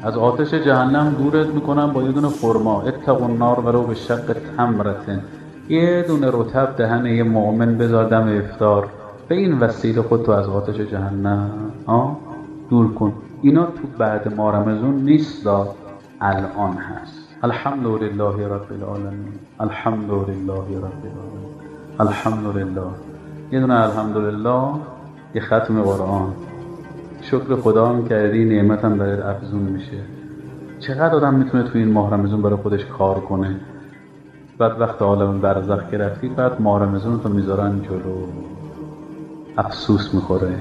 از آتش جهنم دورت میکنم با یه دونه خرما. اتقوا النار ولو بشق تمرة. یه دونه رطب دهن یه مؤمن بذار دم افطار، به این وسیله خودتو از آتش جهنم دور کن. اینا تو بعد ماه رمضان نیست، الان هست. الحمدلله رب العالمین، الحمدلله رب العالمین، الحمدلله. یه دونه الحمدلله، یه ختم قرآن. شکر خدا هم کردی، نعمتم برات افزون میشه. چقدر آدم میتونه تو این ماه رمضان برای خودش کار کنه. بعد وقت عالم برزخ که رفتی، بعد ماه رمضان تو میذارن جلو، افسوس میخوره.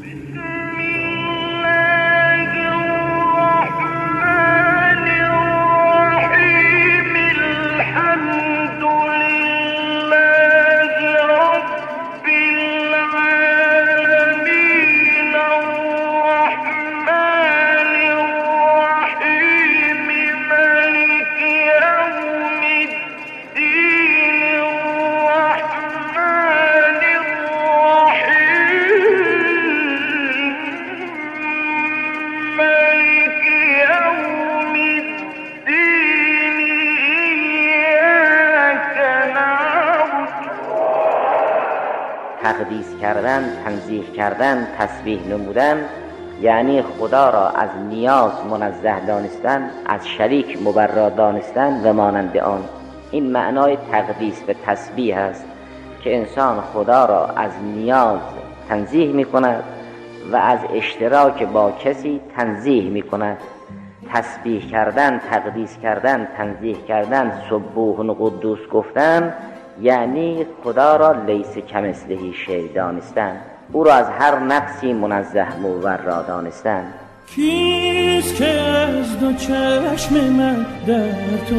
تقدیس کردن، تنزیه کردن، تسبیح نمودن، یعنی خدا را از نیاز منزه دانستن، از شریک مبرا دانستن و مانند آن. این معنای تقدیس و تسبیح است که انسان خدا را از نیاز تنزیه می کند و از اشتراک با کسی تنزیه می کند. تسبیح کردن، تقدیس کردن، تنزیه کردن، سبوح قدوس گفتن، یعنی خدا را لیس کمثله شیء دانستن، او را از هر نقصی منزه مبرا دانستن. کیست که از دو چشم من در تو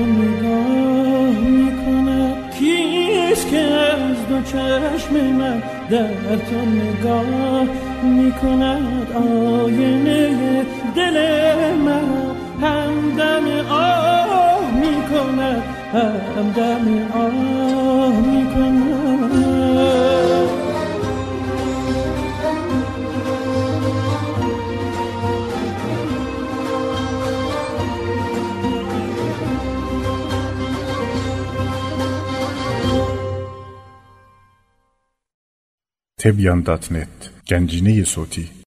نگاه میکند؟ کیست که از دو چشم من در تو نگاه میکند؟ آینه دل من همدم آه میکند، همدم آه میکند. تبیان.net گنجینه صوتی